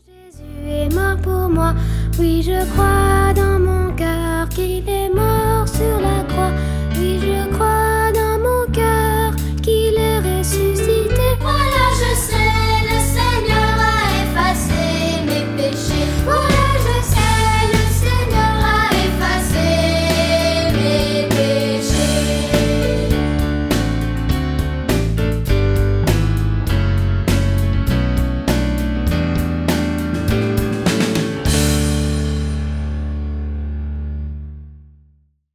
Jésus est mort pour moi, oui je crois.